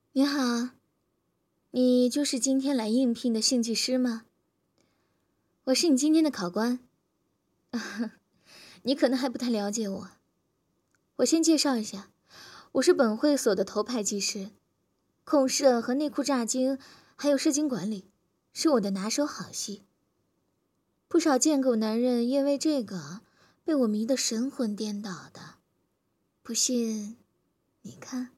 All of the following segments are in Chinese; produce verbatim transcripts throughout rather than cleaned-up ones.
你好，你就是今天来应聘的性技师吗？我是你今天的考官。你可能还不太了解我。我先介绍一下，我是本会所的头牌技师，控射和内裤炸精，还有射精管理，是我的拿手好戏。不少贱狗男人因为这个被我迷得神魂颠倒的。不信，你看。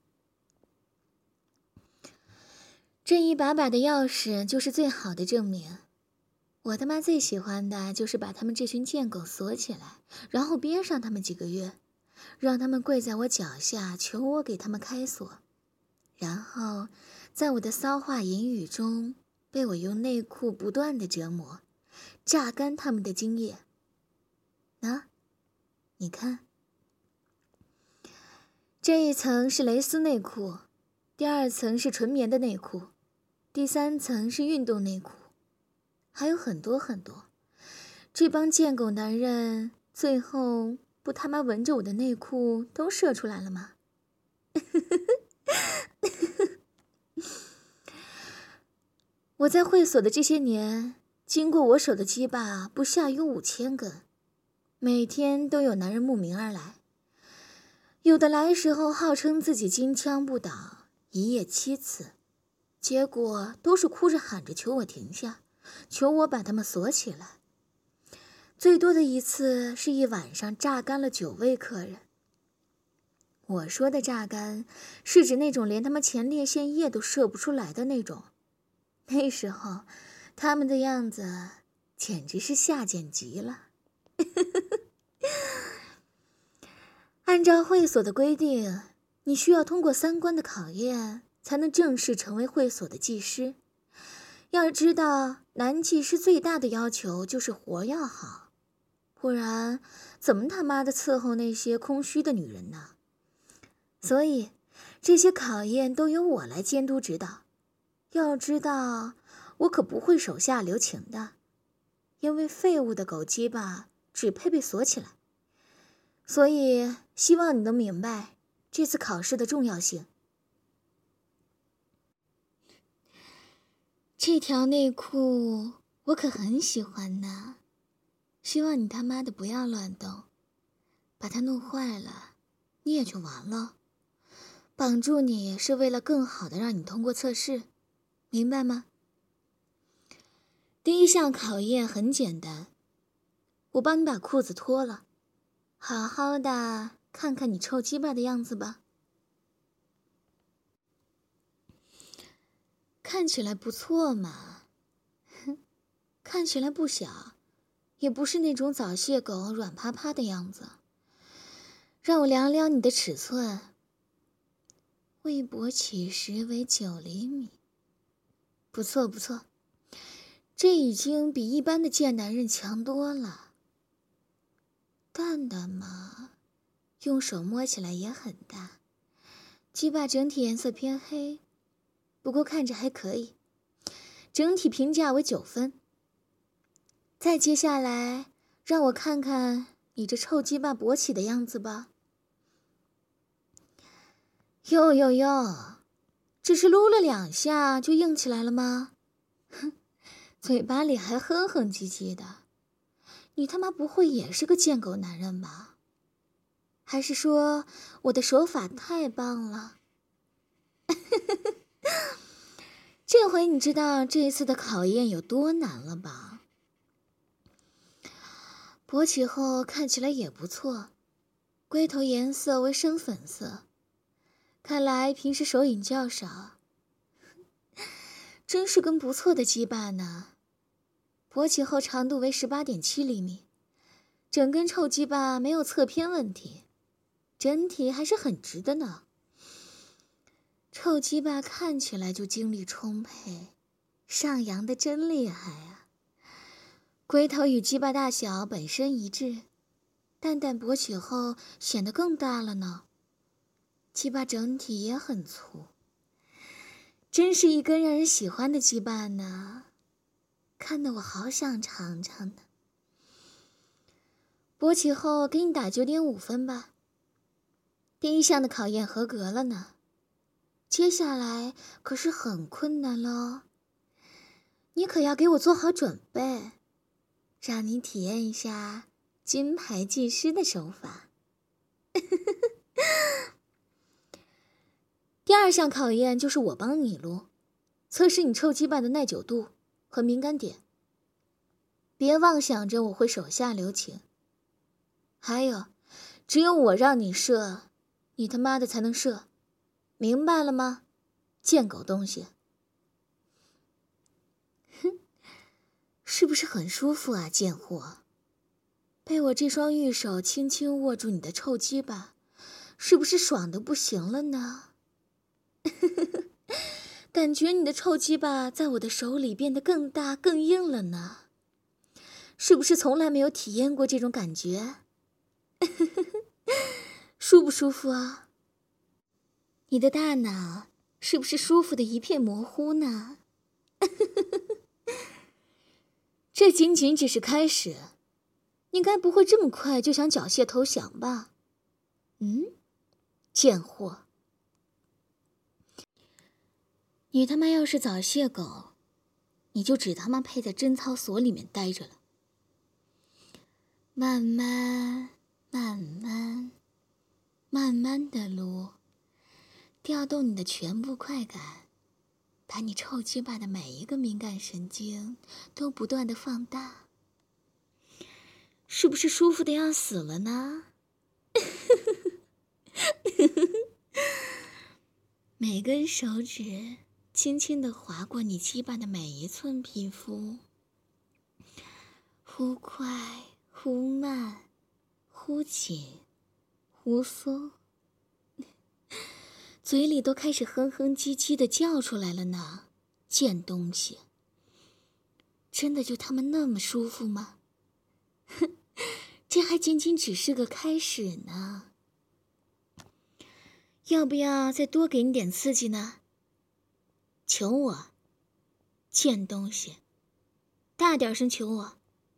这一把把的钥匙就是最好的证明。我他妈最喜欢的就是把他们这群贱狗锁起来，然后憋上他们几个月，让他们跪在我脚下求我给他们开锁，然后在我的骚话言语中被我用内裤不断的折磨，榨干他们的精液。啊，你看，这一层是蕾丝内裤，第二层是纯棉的内裤，第三层是运动内裤，还有很多很多。这帮贱狗男人最后不他妈闻着我的内裤都射出来了吗？我在会所的这些年，经过我手的鸡巴不下于五千根，每天都有男人慕名而来。有的来时候号称自己金枪不倒，一夜七次，结果都是哭着喊着求我停下，求我把他们锁起来。最多的一次是一晚上榨干了九位客人。我说的榨干，是指那种连他们前列腺液都射不出来的那种。那时候，他们的样子简直是下贱极了。按照会所的规定，你需要通过三关的考验，才能正式成为会所的技师。要知道，男技师最大的要求就是活要好，不然怎么他妈的伺候那些空虚的女人呢？所以，这些考验都由我来监督指导。要知道，我可不会手下留情的，因为废物的狗鸡巴只配被锁起来。所以，希望你能明白这次考试的重要性。这条内裤我可很喜欢呢，希望你他妈的不要乱动，把它弄坏了，你也就完了。绑住你是为了更好的让你通过测试，明白吗？第一项考验很简单，我帮你把裤子脱了，好好的看看你臭鸡巴的样子吧。看起来不错嘛，看起来不小，也不是那种早泄狗软趴趴的样子。让我量量你的尺寸，微博起实为九厘米，不错不错，这已经比一般的贱男人强多了。蛋蛋嘛，用手摸起来也很大，鸡巴整体颜色偏黑，不过看着还可以，整体评价为九分。再接下来，让我看看你这臭鸡巴勃起的样子吧。哟哟哟，只是撸了两下就硬起来了吗？哼，嘴巴里还哼哼唧唧的，你他妈不会也是个贱狗男人吧？还是说我的手法太棒了？这回你知道这一次的考验有多难了吧？勃起后看起来也不错，龟头颜色为深粉色，看来平时手瘾较少，真是根不错的鸡巴呢。勃起后长度为 十八点七厘米，整根臭鸡巴没有侧偏问题，整体还是很直的呢。臭鸡巴看起来就精力充沛，上扬的真厉害啊！龟头与鸡巴大小本身一致，蛋蛋勃起后显得更大了呢。鸡巴整体也很粗，真是一根让人喜欢的鸡巴呢，看得我好想尝尝呢。勃起后给你打 九点五分吧，第一项的考验合格了呢。 接下来可是很困难咯，你可要给我做好准备，让你体验一下金牌技师的手法。第二项考验就是我帮你撸，测试你臭鸡巴的耐久度和敏感点。别妄想着我会手下留情。还有，只有我让你射，你他妈的才能射，明白了吗？贱狗东西。哼，是不是很舒服啊，贱货？被我这双玉手轻轻握住你的臭鸡巴，是不是爽得不行了呢？感觉你的臭鸡巴在我的手里变得更大更硬了呢，是不是从来没有体验过这种感觉？舒不舒服啊？你的大脑是不是舒服的一片模糊呢？这仅仅只是开始，你该不会这么快就想缴械投降吧？嗯，贱货！你他妈要是早泄狗，你就只他妈配在贞操所里面待着了。慢慢慢慢慢慢的撸，调动你的全部快感，把你臭鸡巴的每一个敏感神经都不断的放大，是不是舒服的要死了呢？每根手指轻轻地划过你鸡巴的每一寸皮肤，忽快忽慢，忽紧忽松，嘴里都开始哼哼唧唧地叫出来了呢。贱东西，真的就他妈那么舒服吗？哼，这还仅仅只是个开始呢。要不要再多给你点刺激呢？求我，贱东西，大点声求我。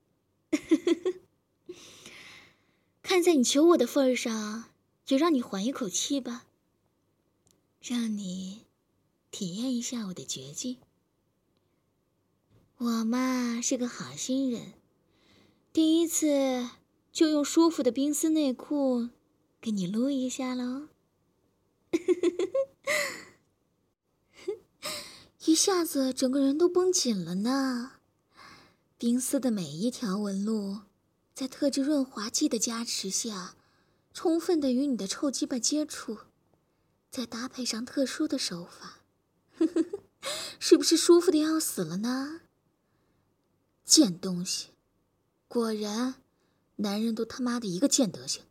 看在你求我的份上，也让你缓一口气吧，让你体验一下我的绝技。我嘛是个好心人，第一次就用舒服的冰丝内裤给你撸一下喽。一下子整个人都绷紧了呢。冰丝的每一条纹路，在特制润滑剂的加持下，充分的与你的臭鸡巴接触，再搭配上特殊的手法，是不是舒服的要死了呢？贱东西，果然，男人都他妈的一个贱德行。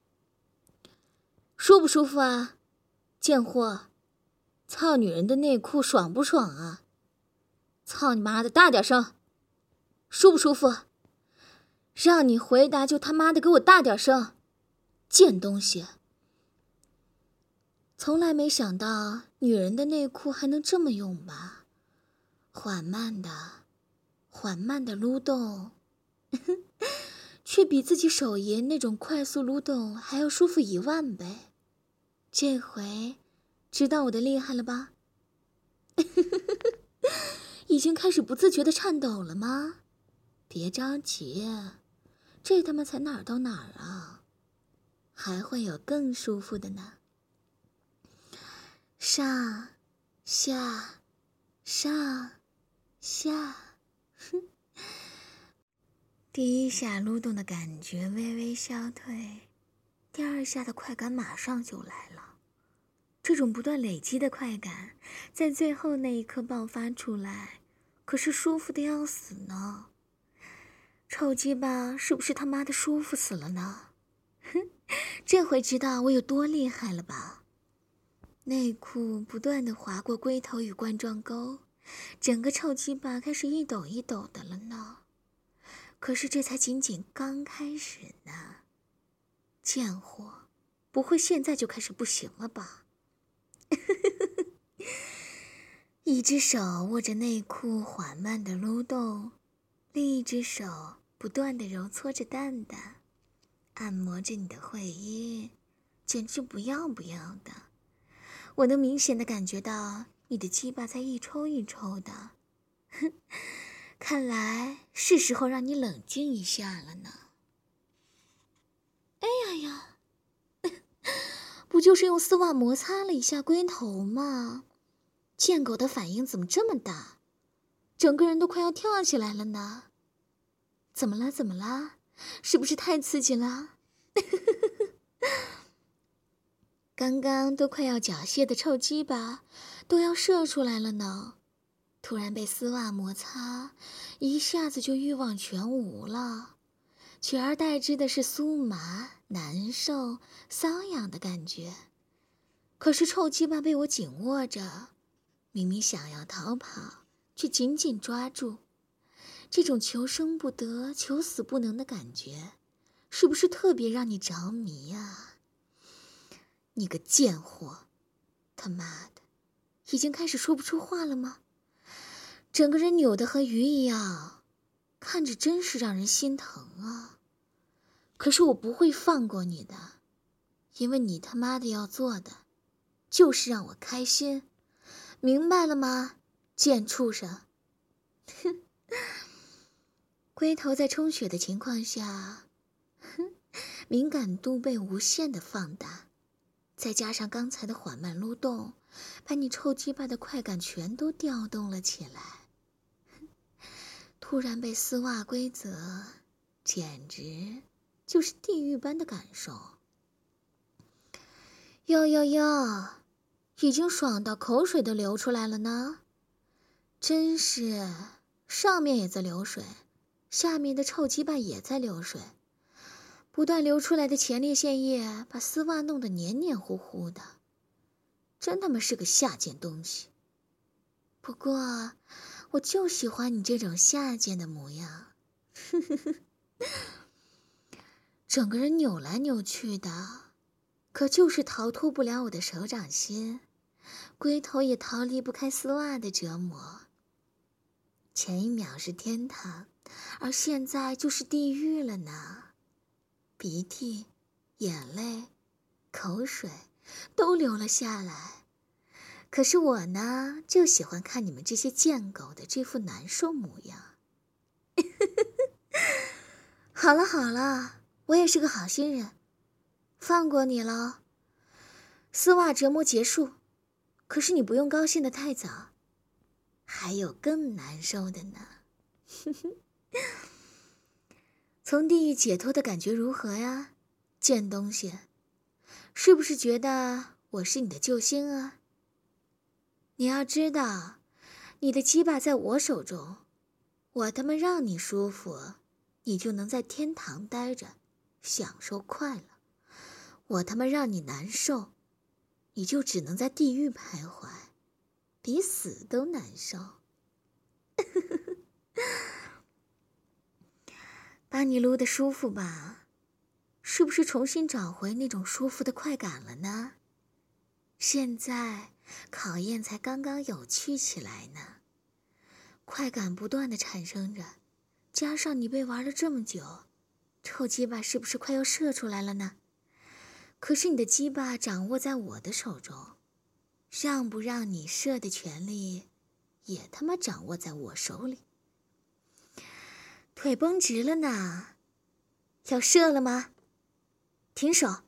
舒不舒服啊，贱货？操女人的内裤爽不爽啊？操你妈的，大点声！舒不舒服？让你回答就他妈的给我大点声！贱东西！从来没想到女人的内裤还能这么用吧？缓慢的，缓慢的撸动，却比自己手淫那种快速撸动还要舒服一万倍。这回知道我的厉害了吧？已经开始不自觉的颤抖了吗？别着急，这他妈才哪儿到哪儿啊？还会有更舒服的呢。上下上下，哼。第一下撸动的感觉微微消退，第二下的快感马上就来了。这种不断累积的快感，在最后那一刻爆发出来，可是舒服的要死呢。臭鸡巴是不是他妈的舒服死了呢？哼，这回知道我有多厉害了吧？内裤不断地划过龟头与冠状沟，整个臭鸡巴开始一抖一抖的了呢。可是这才仅仅刚开始呢。贱货，不会现在就开始不行了吧？一只手握着内裤缓慢地撸动，另一只手不断地揉搓着蛋蛋，按摩着你的会阴，简直不要不要的。 我能明显的感觉到你的鸡巴在一抽一抽的。哼，看来是时候让你冷静一下了呢。哎呀呀，不就是用丝袜摩擦了一下龟头吗？贱狗的反应怎么这么大？整个人都快要跳起来了呢。怎么了？怎么了？是不是太刺激了？刚刚都快要缴械的臭鸡巴都要射出来了呢，突然被丝袜摩擦，一下子就欲望全无了，取而代之的是酥麻、难受、瘙痒的感觉。可是臭鸡巴被我紧握着，明明想要逃跑，却紧紧抓住。这种求生不得、求死不能的感觉，是不是特别让你着迷啊？你个贱货，他妈的，已经开始说不出话了吗？整个人扭得和鱼一样，看着真是让人心疼啊。可是我不会放过你的，因为你他妈的要做的，就是让我开心，明白了吗，贱畜生？哼。龟头在充血的情况下，哼，敏感度被无限的放大，再加上刚才的缓慢撸动，把你臭鸡巴的快感全都调动了起来。突然被丝袜规则，简直就是地狱般的感受。哟哟哟，已经爽到口水都流出来了呢，真是，上面也在流水，下面的臭鸡巴也在流水，不断流出来的前列腺液把丝袜弄得黏黏糊糊的，真他妈是个下贱东西。不过我就喜欢你这种下贱的模样。整个人扭来扭去的，可就是逃脱不了我的手掌心，龟头也逃离不开丝袜的折磨。前一秒是天堂，而现在就是地狱了呢。鼻涕、眼泪、口水都流了下来。可是我呢，就喜欢看你们这些贱狗的这副难受模样。好了好了，我也是个好心人，放过你了。丝袜折磨结束，可是你不用高兴得太早，还有更难受的呢。从地狱解脱的感觉如何呀，贱东西？是不是觉得我是你的救星啊？你要知道，你的鸡巴在我手中，我他妈让你舒服，你就能在天堂待着，享受快乐；我他妈让你难受，你就只能在地狱徘徊，比死都难受。把你撸得舒服吧，是不是重新找回那种舒服的快感了呢？现在考验才刚刚有趣起来呢，快感不断的产生着，加上你被玩了这么久，臭鸡巴是不是快要射出来了呢？可是你的鸡巴掌握在我的手中，让不让你射的权利也他妈掌握在我手里。腿绷直了呢，要射了吗？停手。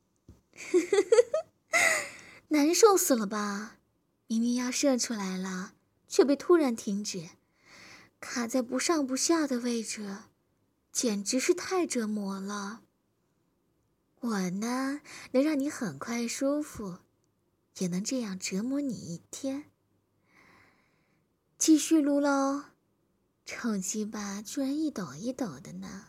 难受死了吧，明明要射出来了，却被突然停止，卡在不上不下的位置，简直是太折磨了。我呢，能让你很快舒服，也能这样折磨你一天。继续撸喽，臭鸡巴居然一抖一抖的呢。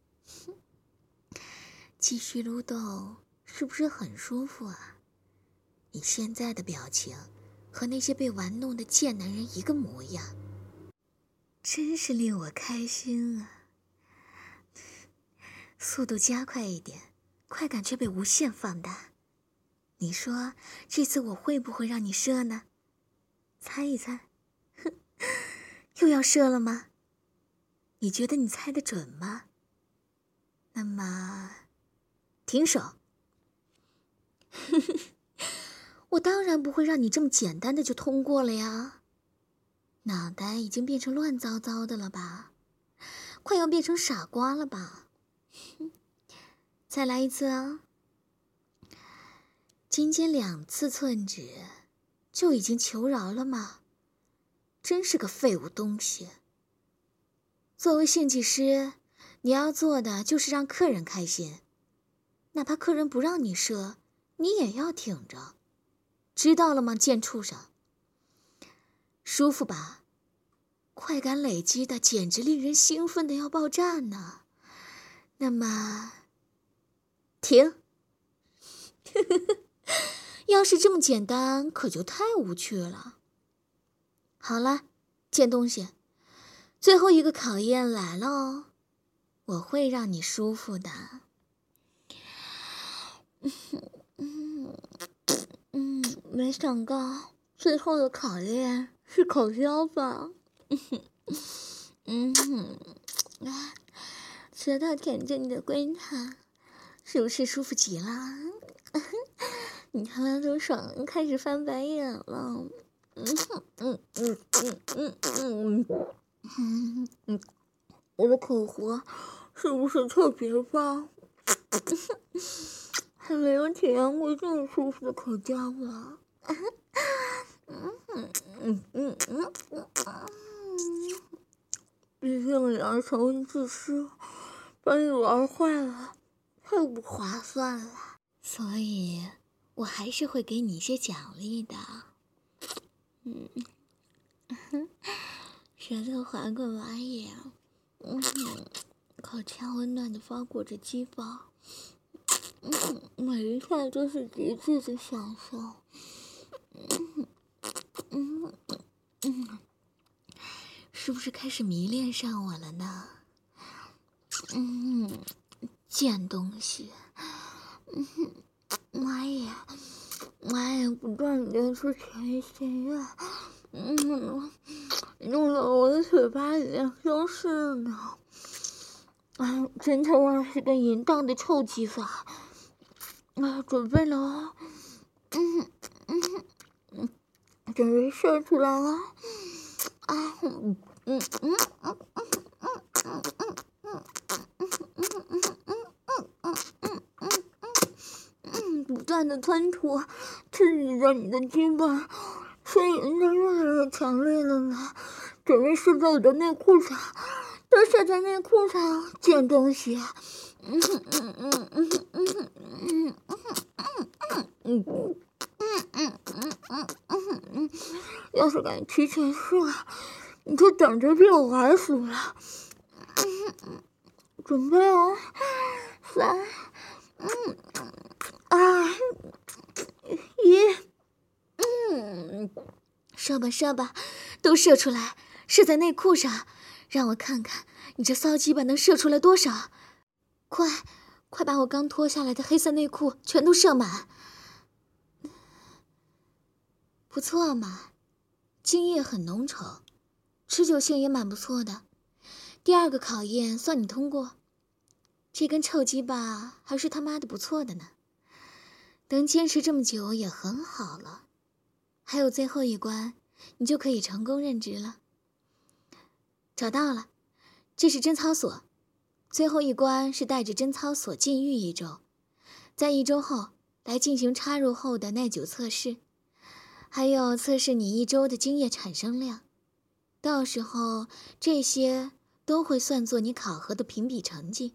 继续撸动，是不是很舒服啊？你现在的表情和那些被玩弄的贱男人一个模样，真是令我开心啊。速度加快一点，快感却被无限放大。你说这次我会不会让你射呢？猜一猜。又要射了吗？你觉得你猜得准吗？那么停手。 我当然不会让你这么简单的就通过了呀。脑袋已经变成乱糟糟的了吧？快要变成傻瓜了吧？再来一次啊！仅仅两次寸指，就已经求饶了吗？真是个废物东西！作为献祭师，你要做的就是让客人开心，哪怕客人不让你射，你也要挺着，知道了吗，贱畜生？舒服吧？快感累积的简直令人兴奋的要爆炸呢。那么，停！要是这么简单，可就太无趣了。好了，贱东西，最后一个考验来了哦，我会让你舒服的。嗯嗯，没想到最后的考验是口交吧？嗯啊，舌头舔着你的龟头，是不是舒服极了？你看了都爽，开始翻白眼了。嗯嗯嗯嗯嗯嗯嗯嗯，我的口活是不是特别棒？还没有体验过这么舒服的口交啊！嗯嗯嗯嗯嗯嗯，毕竟两手恩自私，把你玩坏了，太不划算了。所以，我还是会给你一些奖励的。嗯，舌头划过马眼，嗯，口腔温暖的包裹着鸡巴，嗯，每一下都是极致的享受。嗯嗯嗯，是不是开始迷恋上我了呢？嗯，贱东西。嗯，妈呀！妈呀！不断流出甜血呀！嗯，弄得我的嘴巴里面都是呢。哎，真他妈是个淫荡的臭技法！啊，准备了哦。嗯嗯嗯，准备射出来了。啊，嗯嗯嗯嗯嗯嗯嗯嗯嗯嗯嗯嗯嗯，不断的吞吐，刺激着你的鸡巴，呻吟的越来越强烈了呢。准备射在我的内裤上，都射在内裤上，贱东西！嗯嗯嗯嗯嗯嗯嗯嗯嗯嗯嗯嗯嗯，要是敢提前射，你就等着被我玩死了。准备哦，三，嗯，二，一，嗯，射吧射吧，都射出来，射在内裤上，让我看看你这骚鸡巴能射出来多少。快，快把我刚脱下来的黑色内裤全都射满。不错嘛，精液很浓稠，持久性也蛮不错的。第二个考验算你通过，这根臭鸡巴还是他妈的不错的呢。能坚持这么久也很好了。还有最后一关，你就可以成功任职了。找到了，这是贞操所。最后一关是带着贞操所禁欲一周，在一周后来进行插入后的耐久测试，还有测试你一周的精液产生量。到时候这些都会算作你考核的评比成绩。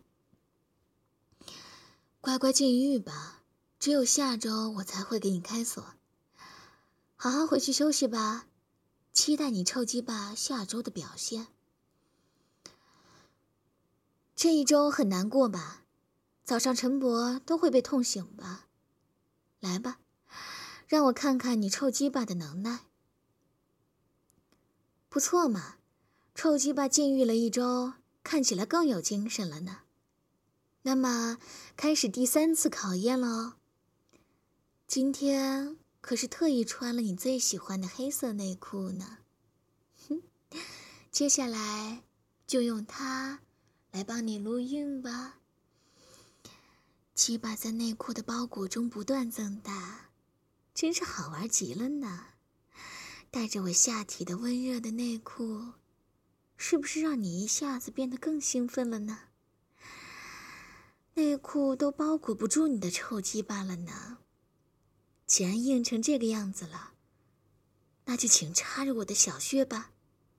乖乖禁欲吧，只有下周我才会给你开锁。好好回去休息吧，期待你臭鸡巴下周的表现。这一周很难过吧？早上晨勃都会被痛醒吧？来吧，让我看看你臭鸡巴的能耐。不错嘛，臭鸡巴禁欲了一周，看起来更有精神了呢。那么，开始第三次考验了哦。今天可是特意穿了你最喜欢的黑色内裤呢。哼，接下来就用它来帮你录音吧。鸡巴在内裤的包裹中不断增大， 真是好玩极了呢。带着我下体的温热的内裤，是不是让你一下子变得更兴奋了呢？内裤都包裹不住你的臭鸡巴了呢。既然硬成这个样子了，那就请插入我的小穴吧。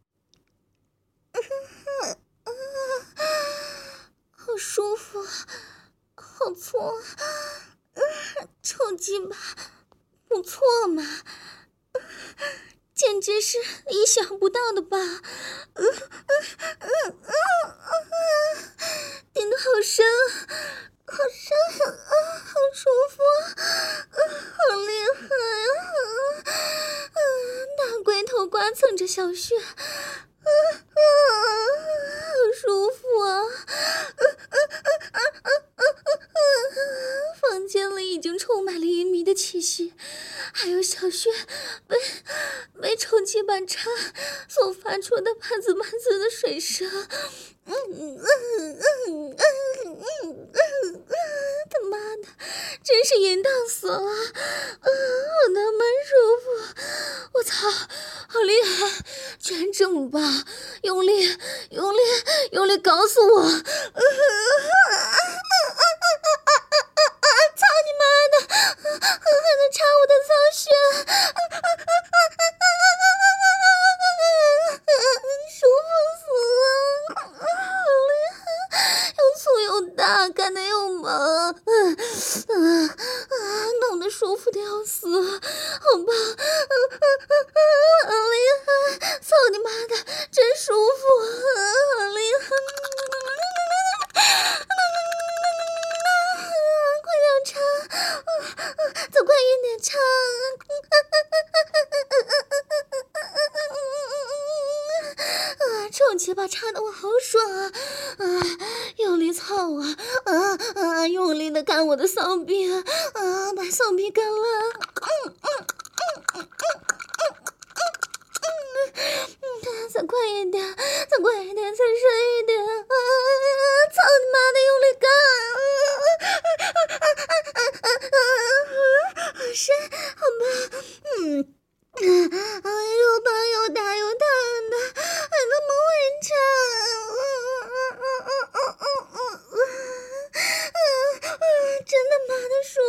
好舒服，好粗，臭鸡巴，不错嘛，简直是意想不到的吧？顶得好深，好深，好舒服，好厉害啊！大龟头刮蹭着小穴，好舒服啊！房间里已经充满了淫迷的气息，还有小穴被被臭鸡巴插所发出的啪滋啪滋的水声。嗯嗯嗯嗯嗯嗯，他妈的，真是淫荡死了！啊，好他妈舒服！我操，好厉害，居然这么棒！用力，用力，用力搞死我！啊啊啊啊啊啊！操你妈的！狠狠地插我的骚穴！舒服死了！好厉害，又粗又大，干的又猛，嗯嗯啊，弄得舒服的要死，好棒！好厉害！操你妈的，真舒服，好厉害！快点插，走快一点插！啊，臭鸡巴插得我好爽啊！啊，用力操我！啊啊，用力的干我的骚逼！啊，把骚逼干了！嗯嗯嗯嗯嗯嗯嗯，再快一点，再快一点，再深一点！啊，操你妈的，用力干！好深，好棒！嗯。啊，又棒又大又烫的，还那么会唱，真他妈的舒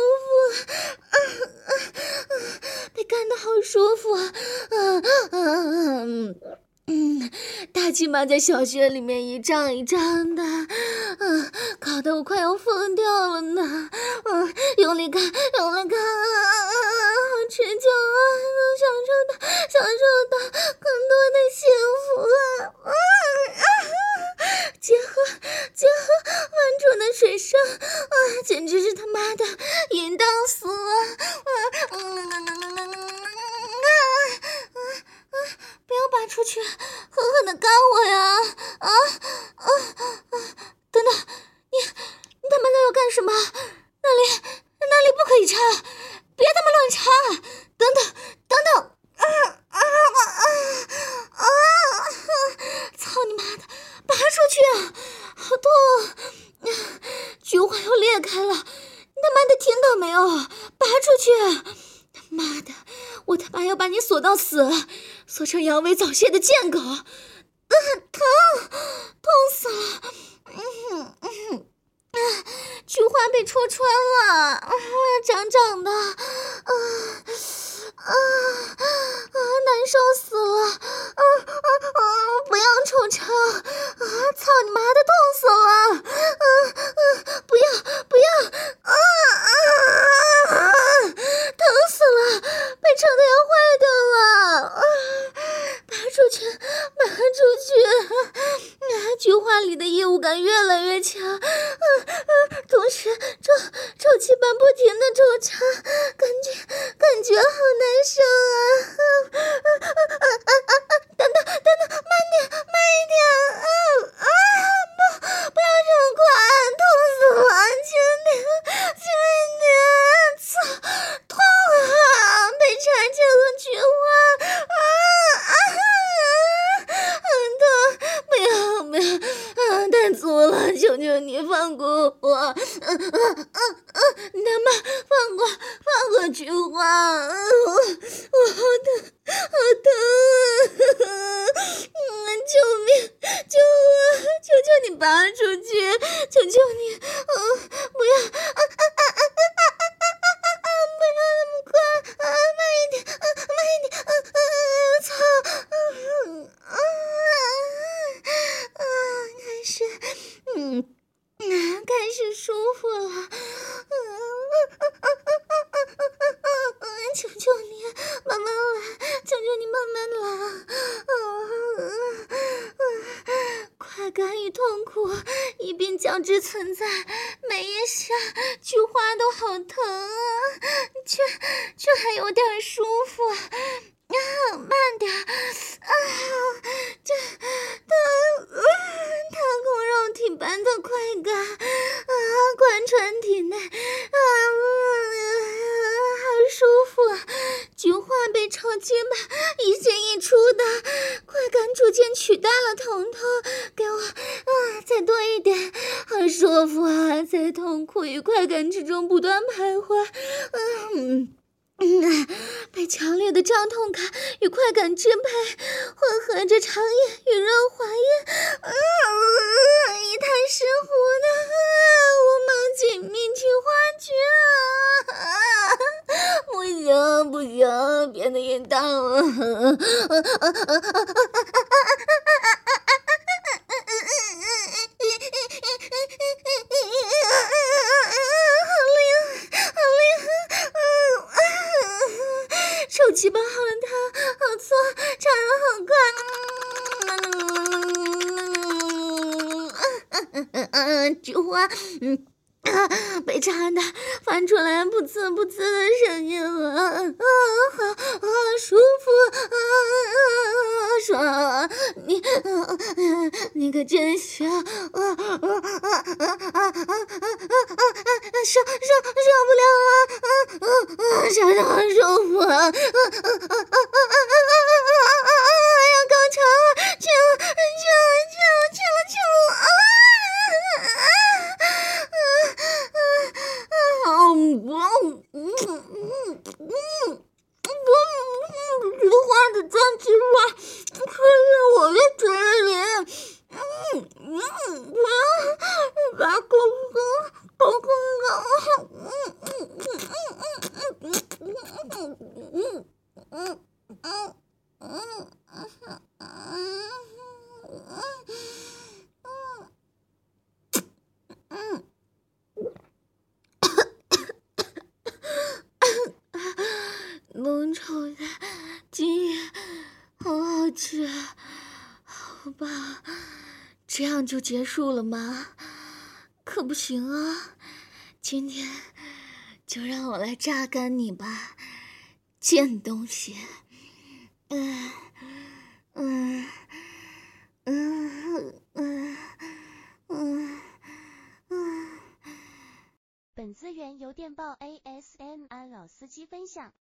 服，被干得好舒服啊！嗯嗯，大鸡巴在小穴里面一张一张的，嗯，搞得我快要疯掉了呢！嗯，用力干，用力干，好持久啊！能享受到，享受到更多的幸福啊！啊啊！结合结合万种的水声，啊，简直是他妈的淫荡死了！啊嗯嗯嗯嗯啊啊啊！不要拔出去，狠狠的干我呀！啊啊啊！等等，你你他妈的要干什么？那里那里不可以插，别他妈乱插！等等等等！啊啊啊啊！操你妈的，拔出去！好痛！菊花要裂开了，你他妈的听到没有？拔出去！他妈的，我他妈要把你锁到死，锁成阳痿早泄的贱狗！啊，疼，痛死了！嗯嗯。啊，菊花被戳穿了，啊，长长的，啊啊啊，难受死了！啊啊啊！不要抽插！啊，操你妈的，痛死了！啊啊！不要不要！啊啊啊！疼死了，被撑得要坏掉了！啊，拔出去，拔出去！啊，菊花里的异物感越来越强，啊啊！同时臭臭气般不停的抽插，感觉感觉好难受啊！啊啊快感与痛苦一并交织存在，每一下菊花都好疼啊，却却还有点舒服。啊，慢点啊！这疼，啊，疼痛肉体般的快感啊，贯穿体内啊，好舒服！菊花被抽筋吧，一进一出的快感逐渐取代了疼痛，给我啊，再多一点，好舒服啊！在痛苦与快感之中不断徘徊，嗯。嗯，被强烈的胀痛感与快感支配，混合着长夜与润滑液，嗯，一滩湿糊的，五毛紧密菊花菊啊！不行不行，变得淫荡了。手气吧，好烫，好粗，插得好快。嗯，菊花，嗯。啊！被插的发出来噗呲噗呲的声音了，啊，好，好舒服，啊，爽！你，啊，你可真香，啊啊啊啊啊啊啊！受受受不了啊！啊啊啊！啥都好舒服啊！啊啊啊啊啊啊啊！哎呀，高潮了，去了，去了，去了，去了，去了啊！菊花的脏气味吹进我的嘴里，嗯嗯，不要把空空空空的，嗯嗯嗯嗯嗯嗯嗯嗯嗯嗯嗯。浓稠的精液好好吃，好吧，这样就结束了吗？可不行啊，今天就让我来榨干你吧，贱东西。嗯嗯嗯嗯嗯嗯。 本资源由电报 A S M R 老司机分享。